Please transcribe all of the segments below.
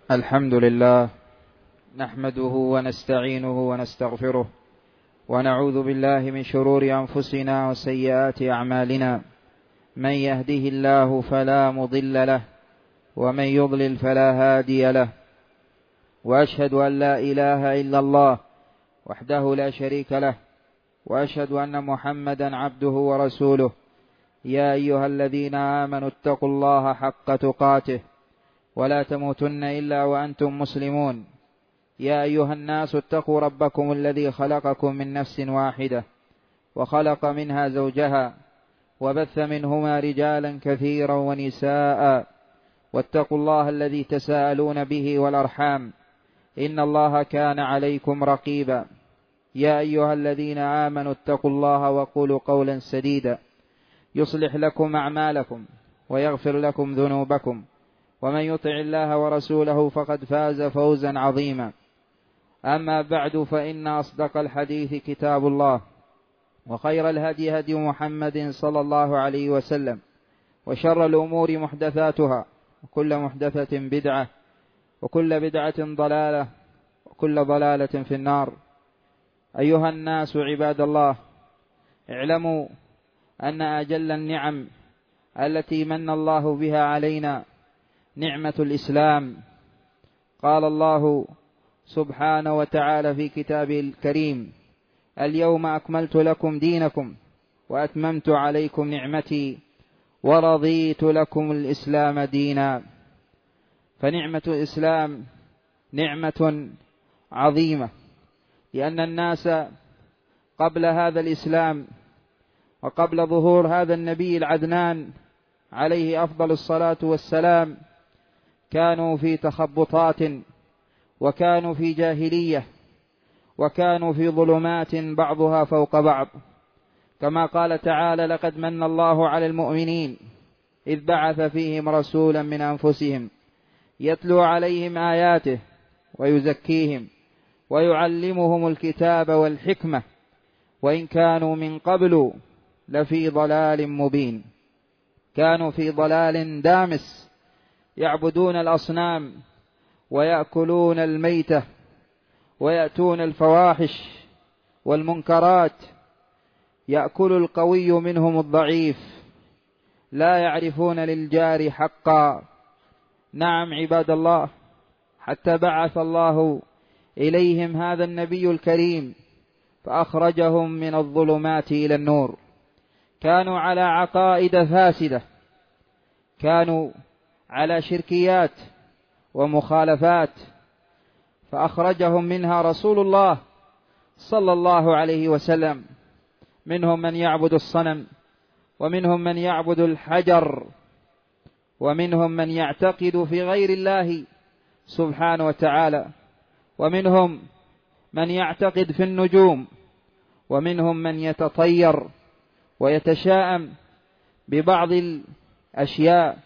الحمد لله نحمده ونستعينه ونستغفره ونعوذ بالله من شرور أنفسنا وسيئات أعمالنا. من يهده الله فلا مضل له ومن يضلل فلا هادي له، وأشهد أن لا إله إلا الله وحده لا شريك له، وأشهد أن محمدا عبده ورسوله. يا أيها الذين آمنوا اتقوا الله حق تقاته ولا تموتن إلا وأنتم مسلمون. يا أيها الناس اتقوا ربكم الذي خلقكم من نفس واحدة وخلق منها زوجها وبث منهما رجالا كثيرا ونساء، واتقوا الله الذي تساءلون به والأرحام إن الله كان عليكم رقيبا. يا أيها الذين آمنوا اتقوا الله وقولوا قولا سديدا يصلح لكم أعمالكم ويغفر لكم ذنوبكم، ومن يطع الله ورسوله فقد فاز فوزا عظيما. أما بعد، فإن أصدق الحديث كتاب الله، وخير الهدي هدي محمد صلى الله عليه وسلم، وشر الأمور محدثاتها، وكل محدثة بدعة، وكل بدعة ضلالة، وكل ضلالة في النار. أيها الناس عباد الله، اعلموا أن أجل النعم التي من الله بها علينا نعمة الإسلام. قال الله سبحانه وتعالى في كتابه الكريم: اليوم أكملت لكم دينكم وأتممت عليكم نعمتي ورضيت لكم الإسلام دينا. فنعمة الإسلام نعمة عظيمة، لأن الناس قبل هذا الإسلام وقبل ظهور هذا النبي العدنان عليه أفضل الصلاة والسلام كانوا في تخبطات، وكانوا في جاهلية، وكانوا في ظلمات بعضها فوق بعض، كما قال تعالى: لقد من الله على المؤمنين إذ بعث فيهم رسولا من أنفسهم يتلو عليهم آياته ويزكيهم ويعلمهم الكتاب والحكمة وإن كانوا من قبل لفي ضلال مبين. كانوا في ضلال دامس، يعبدون الأصنام ويأكلون الميتة ويأتون الفواحش والمنكرات، يأكل القوي منهم الضعيف، لا يعرفون للجار حقا. نعم عباد الله، حتى بعث الله إليهم هذا النبي الكريم فأخرجهم من الظلمات إلى النور. كانوا على عقائد فاسدة، كانوا على شركيات ومخالفات، فأخرجهم منها رسول الله صلى الله عليه وسلم. منهم من يعبد الصنم، ومنهم من يعبد الحجر، ومنهم من يعتقد في غير الله سبحانه وتعالى، ومنهم من يعتقد في النجوم، ومنهم من يتطير ويتشاءم ببعض الأشياء.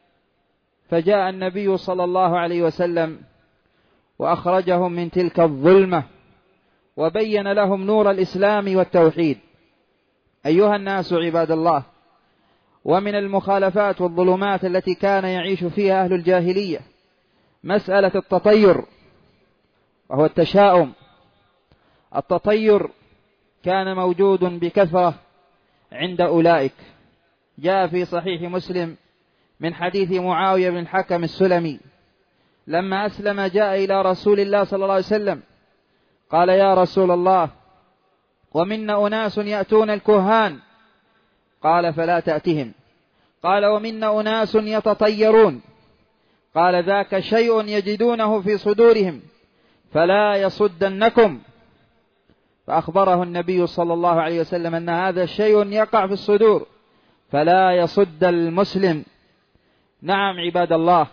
فجاء النبي صلى الله عليه وسلم وأخرجهم من تلك الظلمة وبين لهم نور الإسلام والتوحيد. أيها الناس عباد الله، ومن المخالفات والظلمات التي كان يعيش فيها أهل الجاهلية مسألة التطير، وهو التشاؤم. التطير كان موجود بكثرة عند أولئك. جاء في صحيح مسلم من حديث معاوية بن الحكم السلمي: لما أسلم جاء إلى رسول الله صلى الله عليه وسلم قال: يا رسول الله، ومنا أناس يأتون الكهان. قال: فلا تأتهم. قال: ومنا أناس يتطيرون. قال: ذاك شيء يجدونه في صدورهم فلا يصدنكم. فأخبره النبي صلى الله عليه وسلم أن هذا الشيء يقع في الصدور فلا يصد المسلم. نعم عباد الله،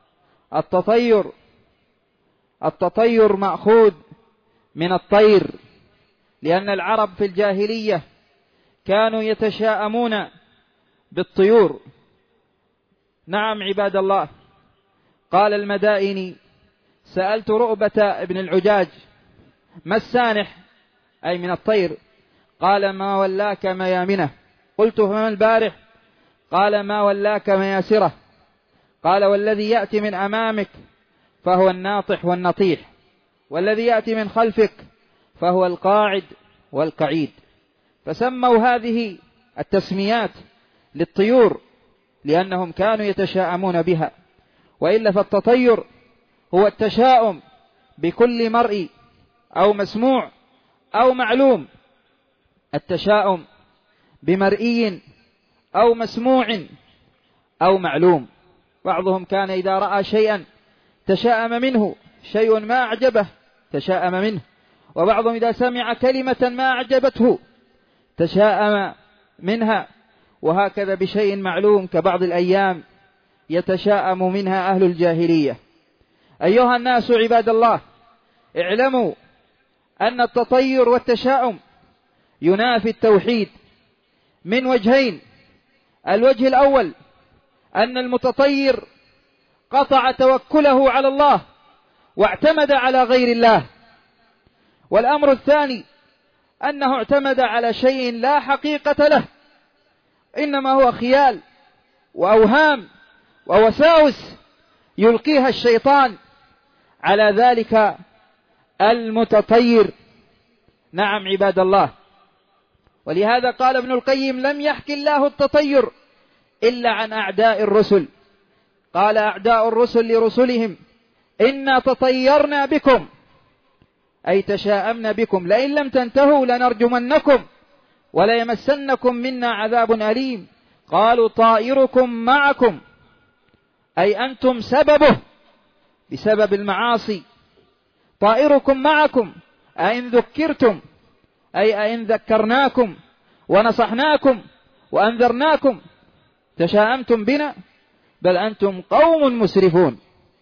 التطير مأخوذ من الطير، لأن العرب في الجاهلية كانوا يتشاءمون بالطيور. نعم عباد الله، قال المدائني: سألت رؤبة بن العجاج: ما السانح؟ أي من الطير. قال: ما ولاك ميامنه. قلت: فما البارح؟ قال: ما ولاك مياسره. قال: والذي يأتي من أمامك فهو الناطح والنطيح، والذي يأتي من خلفك فهو القاعد والقعيد. فسموا هذه التسميات للطيور لأنهم كانوا يتشاءمون بها، وإلا فالتطير هو التشاؤم بكل مرئي أو مسموع أو معلوم، التشاؤم بمرئي أو مسموع أو معلوم. بعضهم كان إذا رأى شيئا تشاءم منه، شيء ما أعجبه تشاءم منه، وبعضهم إذا سمع كلمة ما أعجبته تشاءم منها، وهكذا بشيء معلوم كبعض الأيام يتشاءم منها أهل الجاهلية. أيها الناس عباد الله، اعلموا أن التطير والتشاؤم ينافي التوحيد من وجهين. الوجه الأول أن المتطير قطع توكله على الله واعتمد على غير الله، والأمر الثاني أنه اعتمد على شيء لا حقيقة له، إنما هو خيال وأوهام ووساوس يلقيها الشيطان على ذلك المتطير. نعم عباد الله، ولهذا قال ابن القيم: لم يحكي الله التطير إلا عن أعداء الرسل. قال أعداء الرسل لرسلهم: إنا تطيرنا بكم، أي تشاءمنا بكم، لئن لم تنتهوا لنرجمنكم وليمسنكم منا عذاب أليم. قالوا: طائركم معكم، أي أنتم سببه بسبب المعاصي. طائركم معكم أئن ذكرتم، أي أئن ذكرناكم ونصحناكم وأنذرناكم تشاءمتم بنا، بل أنتم قوم مسرفون.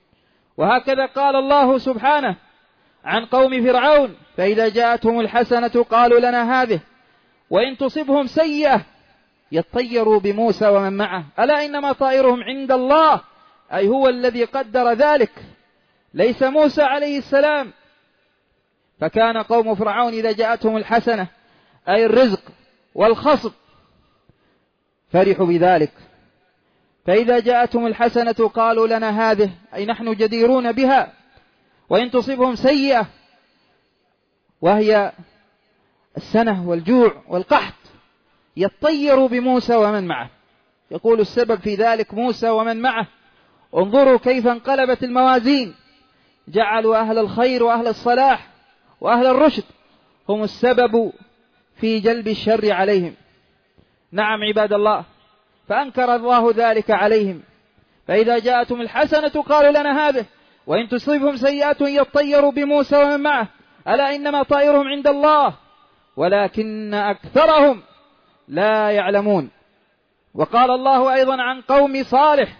وهكذا قال الله سبحانه عن قوم فرعون: فإذا جاءتهم الحسنة قالوا لنا هذه، وإن تصبهم سيئة يطيروا بموسى ومن معه، ألا إنما طائرهم عند الله، أي هو الذي قدر ذلك، ليس موسى عليه السلام. فكان قوم فرعون إذا جاءتهم الحسنة أي الرزق والخصب فرحوا بذلك، فإذا جاءتهم الحسنة قالوا لنا هذه، أي نحن جديرون بها. وإن تصبهم سيئة وهي السنة والجوع والقحط يطيروا بموسى ومن معه. يقول السبب في ذلك موسى ومن معه. انظروا كيف انقلبت الموازين، جعلوا أهل الخير وأهل الصلاح وأهل الرشد هم السبب في جلب الشر عليهم. نعم عباد الله، فأنكر الله ذلك عليهم. فإذا جاءتهم الحسنة قالوا لنا هذه، وإن تصيبهم سيئة يطيروا بموسى ومن معه، ألا إنما طائرهم عند الله ولكن أكثرهم لا يعلمون. وقال الله أيضا عن قوم صالح: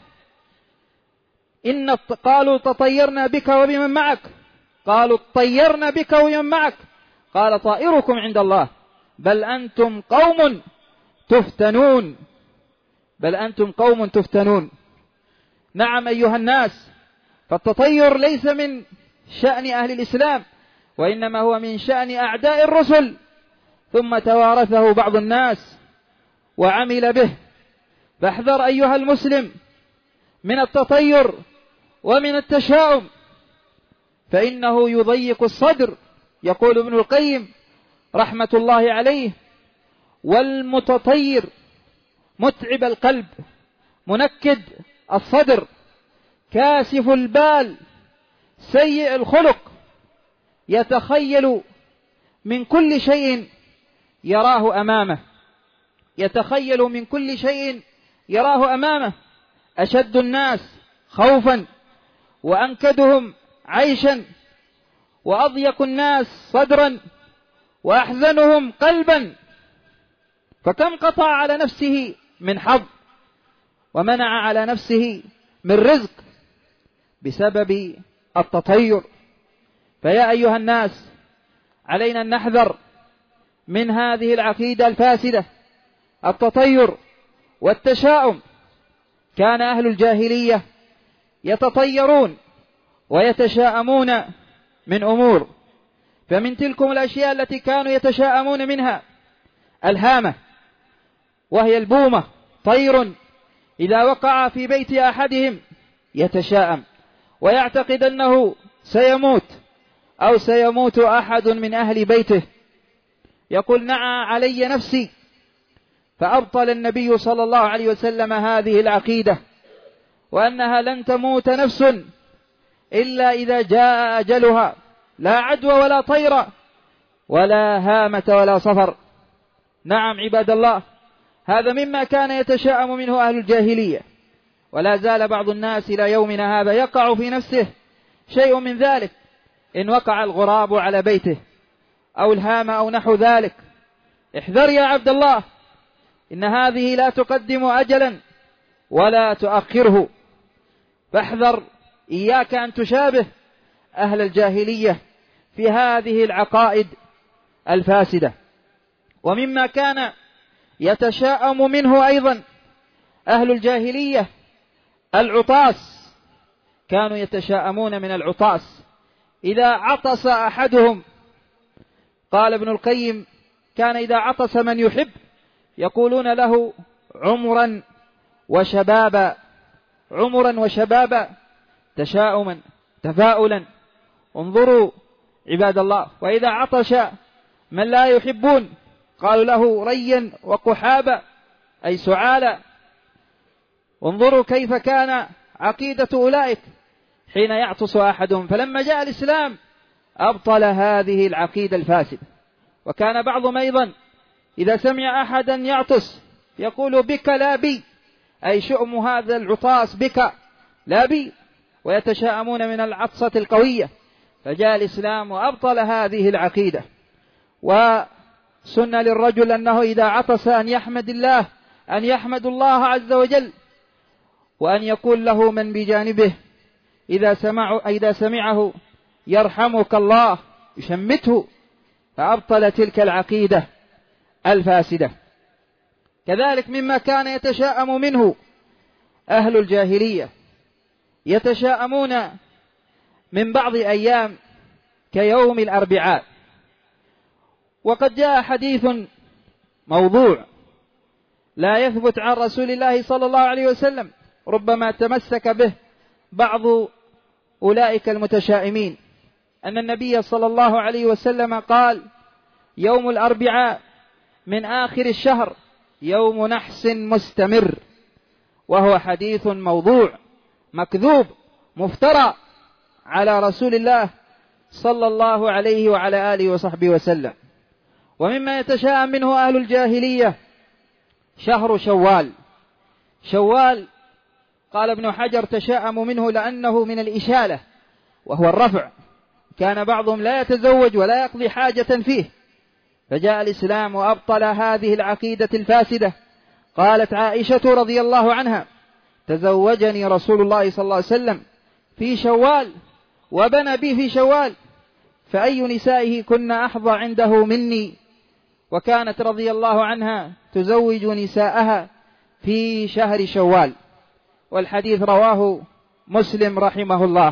قالوا تطيرنا بك وبمن معك، قالوا اطيرنا بك وبمن معك، قال طائركم عند الله بل أنتم قوم تفتنون، بل أنتم قوم تفتنون. نعم أيها الناس، فالتطير ليس من شأن أهل الإسلام، وإنما هو من شأن أعداء الرسل، ثم توارثه بعض الناس وعمل به. فاحذر أيها المسلم من التطير ومن التشاؤم، فإنه يضيق الصدر. يقول ابن القيم رحمة الله عليه: والمتطير متعب القلب منكد الصدر كاسف البال سيء الخلق، يتخيل من كل شيء يراه أمامه، يتخيل من كل شيء يراه أمامه، أشد الناس خوفا وأنكدهم عيشا وأضيق الناس صدرا وأحزنهم قلبا، فكم قطع على نفسه من حظ ومنع على نفسه من رزق بسبب التطير. فيا أيها الناس، علينا أن نحذر من هذه العقيدة الفاسدة، التطير والتشاؤم. كان أهل الجاهلية يتطيرون ويتشاءمون من أمور، فمن تلكم الأشياء التي كانوا يتشاءمون منها الهامة، وهي البومة، طير إذا وقع في بيت أحدهم يتشاءم، ويعتقد أنه سيموت أو سيموت أحد من أهل بيته، يقول نعى علي نفسي، فأبطل النبي صلى الله عليه وسلم هذه العقيدة، وأنها لن تموت نفس إلا إذا جاء أجلها، لا عدوى ولا طير ولا هامة ولا صفر. نعم عباد الله، هذا مما كان يتشاءم منه أهل الجاهلية، ولا زال بعض الناس إلى يومنا هذا يقع في نفسه شيء من ذلك، إن وقع الغراب على بيته أو الهامة أو نحو ذلك. احذر يا عبد الله، إن هذه لا تقدم أجلا ولا تؤخره، فاحذر، إياك أن تشابه أهل الجاهلية في هذه العقائد الفاسدة. ومما كان يتشاءم منه أيضا أهل الجاهلية العطاس، كانوا يتشاءمون من العطاس إذا عطس أحدهم. قال ابن القيم: كان إذا عطس من يحب يقولون له عمرا وشبابا، عمرا وشبابا، تشاؤما تفاؤلا. انظروا عباد الله، وإذا عطش من لا يحبون قالوا له ريا وقحابا، أي سعالا. انظروا كيف كان عقيدة أولئك حين يعطس أحدهم، فلما جاء الإسلام أبطل هذه العقيدة الفاسدة. وكان بعضهم أيضا إذا سمع أحدا يعطس يقول بك لا بي، أي شؤم هذا العطاس بك لا بي، ويتشاءمون من العطسة القوية. فجاء الإسلام وأبطل هذه العقيدة، وسن للرجل أنه إذا عطس أن يحمد الله، أن يحمد الله عز وجل، وأن يقول له من بجانبه إذا سمعه يرحمك الله، يشمته. فأبطل تلك العقيدة الفاسدة. كذلك مما كان يتشاءم منه أهل الجاهلية، يتشاءمون من بعض أيام كيوم الأربعاء. وقد جاء حديث موضوع لا يثبت عن رسول الله صلى الله عليه وسلم، ربما تمسك به بعض أولئك المتشائمين، أن النبي صلى الله عليه وسلم قال: يوم الأربعاء من آخر الشهر يوم نحس مستمر. وهو حديث موضوع مكذوب مفترى على رسول الله صلى الله عليه وعلى آله وصحبه وسلم. ومما يتشاءم منه أهل الجاهلية شهر شوال. شوال قال ابن حجر تشاءم منه لأنه من الإشالة وهو الرفع، كان بعضهم لا يتزوج ولا يقضي حاجة فيه، فجاء الإسلام وأبطل هذه العقيدة الفاسدة. قالت عائشة رضي الله عنها: تزوجني رسول الله صلى الله عليه وسلم في شوال وبنى بي في شوال، فأي نسائه كنا أحظى عنده مني. وكانت رضي الله عنها تزوج نساءها في شهر شوال، والحديث رواه مسلم رحمه الله.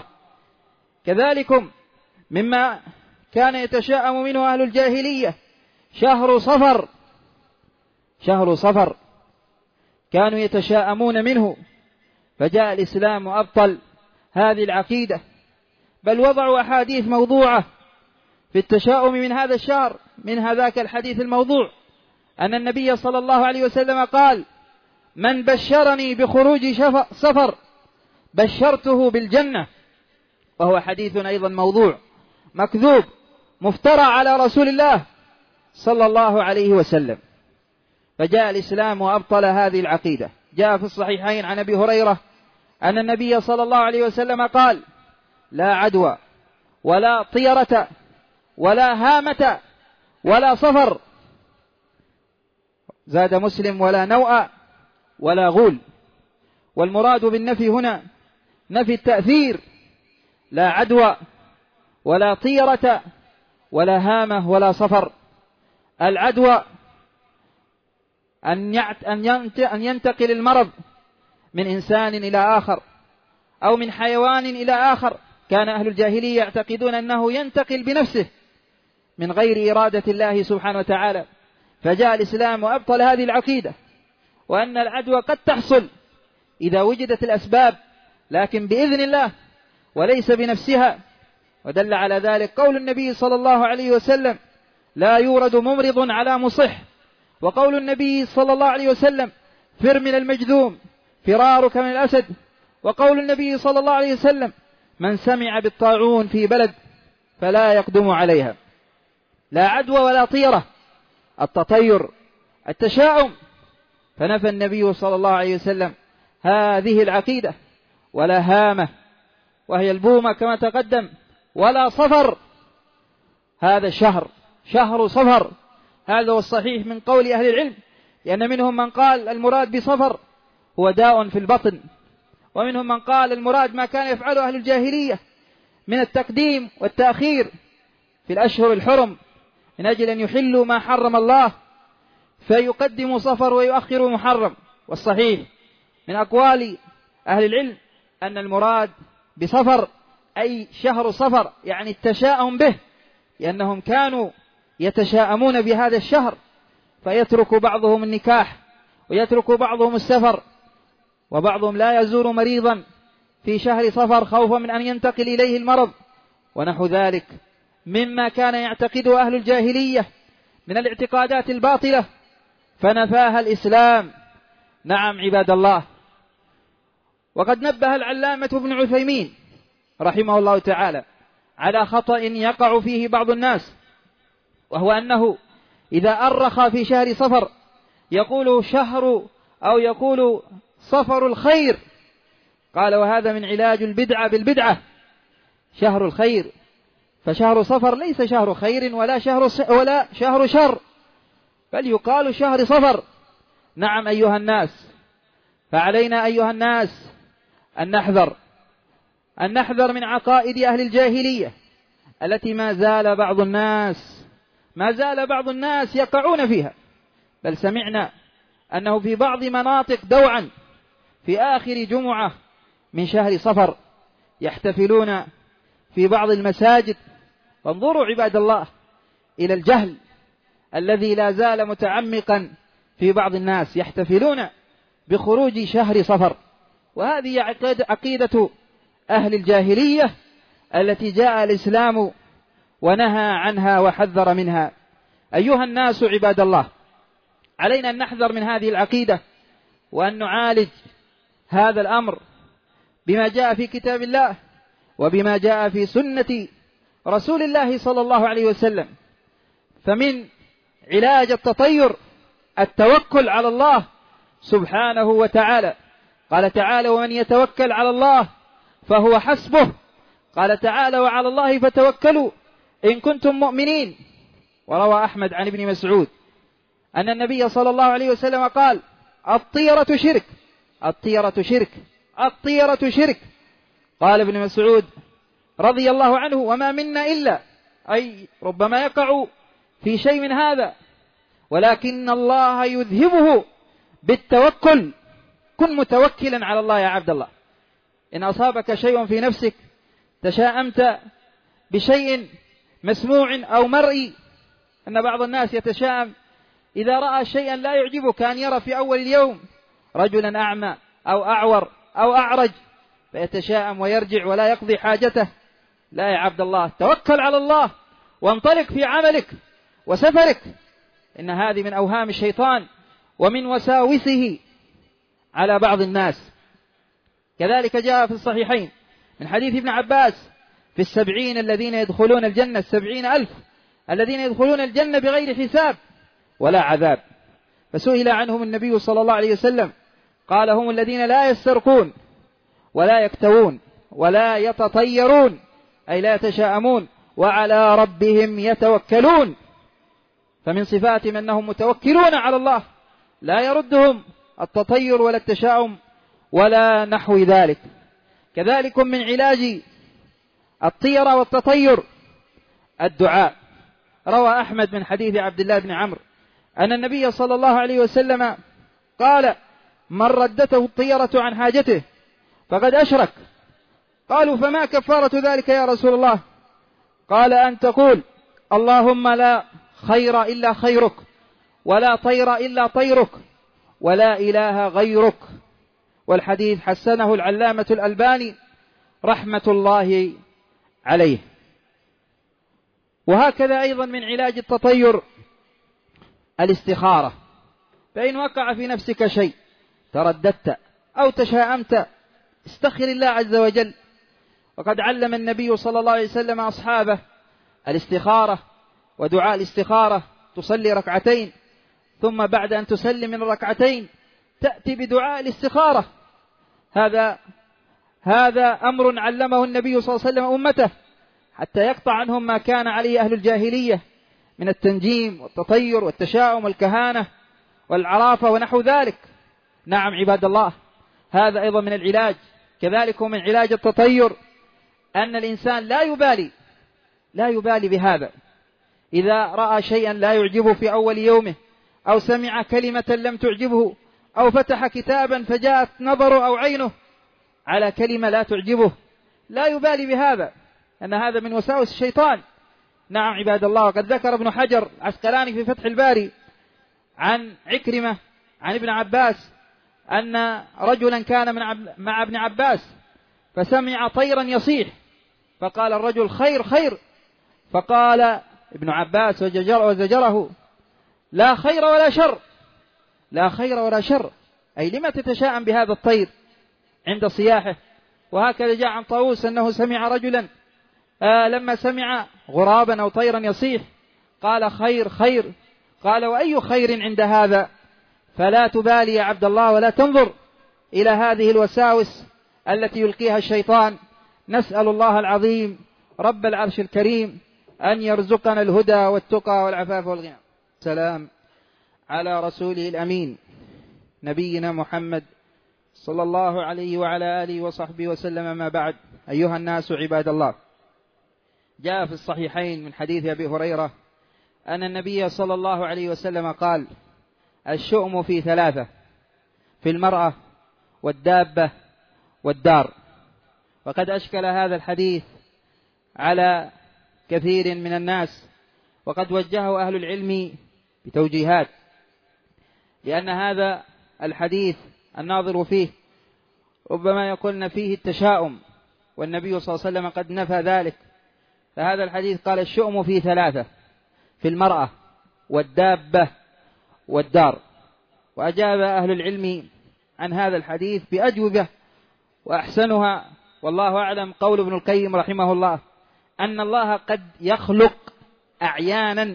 كذلك مما كان يتشاءم منه أهل الجاهلية شهر صفر. شهر صفر كانوا يتشاءمون منه، فجاء الإسلام وأبطل هذه العقيدة، بل وضعوا أحاديث موضوعة في التشاؤم من هذا الشهر. من هذاك الحديث الموضوع أن النبي صلى الله عليه وسلم قال: من بشرني بخروج صفر بشرته بالجنة. وهو حديث أيضا موضوع مكذوب مفترى على رسول الله صلى الله عليه وسلم. فجاء الإسلام وأبطل هذه العقيدة. جاء في الصحيحين عن أبي هريرة أن النبي صلى الله عليه وسلم قال: لا عدوى ولا طيرة ولا هامة ولا صفر. زاد مسلم: ولا نوء ولا غول. والمراد بالنفي هنا نفي التأثير، لا عدوى ولا طيرة ولا هامة ولا صفر. العدوى أن ينتقل المرض من إنسان إلى آخر أو من حيوان إلى آخر. كان أهل الجاهلية يعتقدون أنه ينتقل بنفسه من غير إرادة الله سبحانه وتعالى، فجاء الإسلام وأبطل هذه العقيدة، وأن العدوى قد تحصل إذا وجدت الأسباب، لكن بإذن الله وليس بنفسها. ودل على ذلك قول النبي صلى الله عليه وسلم: لا يورد ممرض على مصح. وقول النبي صلى الله عليه وسلم: فر من المجذوم فرارك من الأسد. وقول النبي صلى الله عليه وسلم: من سمع بالطاعون في بلد فلا يقدم عليها. لا عدوى ولا طيرة، التطير، التشاؤم. فنفى النبي صلى الله عليه وسلم هذه العقيدة. ولا هامة وهي البومة كما تقدم، ولا صفر. هذا شهر صفر. هذا هو الصحيح من قول أهل العلم، لأن منهم من قال المراد بصفر هو داء في البطن، ومنهم من قال المراد ما كان يفعله أهل الجاهلية من التقديم والتأخير في الأشهر الحرم من أجل أن يحلوا ما حرم الله، فيقدم صفر ويؤخر محرم. والصحيح من أقوال أهل العلم أن المراد بصفر أي شهر صفر، يعني التشاؤم به، لأنهم كانوا يتشاءمون بهذا الشهر، فيترك بعضهم النكاح ويترك بعضهم السفر، وبعضهم لا يزور مريضا في شهر صفر خوفا من أن ينتقل إليه المرض، ونحو ذلك مما كان يعتقده أهل الجاهلية من الاعتقادات الباطلة، فنفاها الإسلام. نعم عباد الله. وقد نبه العلامة ابن عثيمين رحمه الله تعالى على خطأ يقع فيه بعض الناس، وهو أنه إذا أرخ في شهر صفر يقول شهر أو يقول صفر الخير. قال وهذا من علاج البدعة بالبدعة، شهر الخير. فشهر صفر ليس شهر خير ولا شهر شر، بل يقال شهر صفر. نعم أيها الناس، فعلينا أيها الناس أن نحذر من عقائد أهل الجاهلية التي ما زال بعض الناس يقعون فيها. بل سمعنا أنه في بعض مناطق دوعا في آخر جمعة من شهر صفر يحتفلون في بعض المساجد. فانظروا عباد الله إلى الجهل الذي لا زال متعمقا في بعض الناس، يحتفلون بخروج شهر صفر. وهذه عقيدة أهل الجاهلية التي جاء الإسلام ونهى عنها وحذر منها. أيها الناس عباد الله، علينا أن نحذر من هذه العقيدة، وأن نعالج هذا الأمر بما جاء في كتاب الله وبما جاء في سنة رسول الله صلى الله عليه وسلم. فمن علاج التطير التوكل على الله سبحانه وتعالى. قال تعالى ومن يتوكل على الله فهو حسبه. قال تعالى وعلى الله فتوكلوا إن كنتم مؤمنين. وروى أحمد عن ابن مسعود أن النبي صلى الله عليه وسلم قال الطيرة شرك، الطيرة شرك، الطيرة شرك. قال ابن مسعود رضي الله عنه وما منا إلا، أي ربما يقع في شيء من هذا، ولكن الله يذهبه بالتوكل. كن متوكلا على الله يا عبد الله. إن أصابك شيء في نفسك تشاءمت بشيء مسموع أو مرئي، أن بعض الناس يتشاءم إذا رأى شيئا لا يعجبه، كان يرى في أول اليوم رجلا أعمى أو أعور أو أعرج فيتشاءم ويرجع ولا يقضي حاجته. لا يا عبد الله، توكل على الله وانطلق في عملك وسفرك. إن هذه من أوهام الشيطان ومن وساوسه على بعض الناس. كذلك جاء في الصحيحين من حديث ابن عباس في 70 الذين يدخلون الجنة، 70,000 الذين يدخلون الجنة بغير حساب ولا عذاب. فسئل عنهم النبي صلى الله عليه وسلم قال هم الذين لا يسترقون ولا يكتوون ولا يتطيرون، أي لا يتشاءمون، وعلى ربهم يتوكلون. فمن صفاتهم أنهم متوكلون على الله، لا يردهم التطير ولا التشاؤم ولا نحو ذلك. كذلك من علاج الطيرة والتطير الدعاء. روى أحمد من حديث عبد الله بن عمرو أن النبي صلى الله عليه وسلم قال من ردته الطيرة عن حاجته فقد أشرك. قالوا فما كفارة ذلك يا رسول الله؟ قال أن تقول اللهم لا خير إلا خيرك ولا طير إلا طيرك ولا إله غيرك. والحديث حسنه العلامة الألباني رحمة الله عليه. وهكذا أيضا من علاج التطير الاستخارة، فإن وقع في نفسك شيء ترددت أو تشاءمت استخر الله عز وجل. وقد علم النبي صلى الله عليه وسلم أصحابه الاستخارة ودعاء الاستخارة. تصلي ركعتين ثم بعد أن تسلم من الركعتين تأتي بدعاء الاستخارة. هذا أمر علمه النبي صلى الله عليه وسلم أمته حتى يقطع عنهم ما كان عليه أهل الجاهلية من التنجيم والتطير والتشاؤم والكهانة والعرافة ونحو ذلك. نعم عباد الله، هذا أيضا من العلاج. كذلك من علاج التطير أن الإنسان لا يبالي بهذا. إذا رأى شيئا لا يعجبه في أول يومه، أو سمع كلمة لم تعجبه، أو فتح كتابا فجاءت نظره أو عينه على كلمة لا تعجبه، لا يبالي بهذا، أن هذا من وساوس الشيطان. نعم عباد الله، وقد ذكر ابن حجر العسقلاني في فتح الباري عن عكرمة عن ابن عباس أن رجلا كان مع ابن عباس فسمع طيرا يصيح، فقال الرجل: خير خير. فقال ابن عباس وزجره: لا خير ولا شر، لا خير ولا شر، أي لما تتشاءم بهذا الطير عند صياحه. وهكذا جاء عن طاووس أنه سمع رجلا لما سمع غرابا أو طيرا يصيح قال: خير خير. قال: وأي خير عند هذا؟ فلا تبالي يا عبد الله ولا تنظر إلى هذه الوساوس التي يلقيها الشيطان. نسأل الله العظيم رب العرش الكريم أن يرزقنا الهدى والتقى والعفاف والغنى. السلام على رسوله الأمين نبينا محمد صلى الله عليه وعلى آله وصحبه وسلم. ما بعد، أيها الناس عباد الله، جاء في الصحيحين من حديث أبي هريرة أن النبي صلى الله عليه وسلم قال: الشؤم في ثلاثة: في المرأة والدابة والدار. وقد أشكل هذا الحديث على كثير من الناس، وقد وجهه أهل العلم بتوجيهات، لأن هذا الحديث الناظر فيه ربما يقولن فيه التشاؤم، والنبي صلى الله عليه وسلم قد نفى ذلك. فهذا الحديث قال: الشؤم في ثلاثة: في المرأة والدابة والدار. وأجاب أهل العلم عن هذا الحديث بأجوبة، وأحسنها والله أعلم قول ابن القيم رحمه الله أن الله قد يخلق أعيانا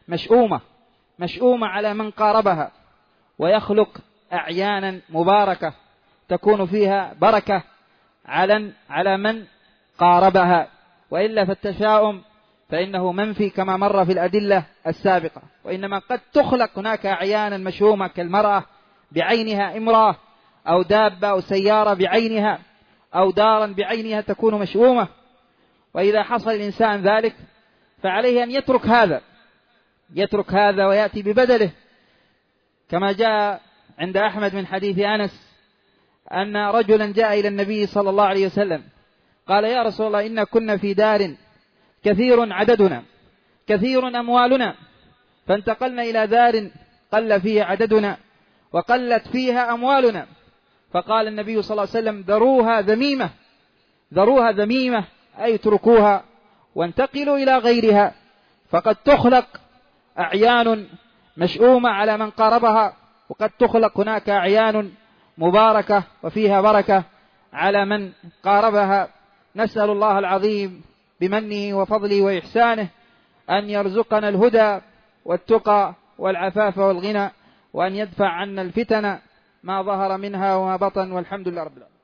مشؤومة على من قاربها، ويخلق أعيانا مباركة تكون فيها بركة على من قاربها. وإلا فالتشاؤم فإنه منفي كما مر في الأدلة السابقة. وإنما قد تخلق هناك أعيانا مشؤومة كالمرأة بعينها، امرأة أو دابة أو سيارة بعينها، أو دارا بعينها تكون مشؤومة. وإذا حصل الإنسان ذلك فعليه أن يترك هذا ويأتي ببدله، كما جاء عند أحمد من حديث أنس أن رجلا جاء إلى النبي صلى الله عليه وسلم قال: يا رسول الله، إن كنا في دار كثير عددنا كثير أموالنا، فانتقلنا إلى دار قل فيها عددنا وقلت فيها أموالنا. فقال النبي صلى الله عليه وسلم: ذروها ذميمة، أي اتركوها وانتقلوا إلى غيرها، فقد تخلق أعيان مشؤومة على من قاربها، وقد تخلق هناك أعيان مباركة وفيها بركة على من قاربها. نسأل الله العظيم بمنه وفضله وإحسانه أن يرزقنا الهدى والتقى والعفاف والغنى، وأن يدفع عنا الفتن ما ظهر منها وما بطن، والحمد لله رب العالمين.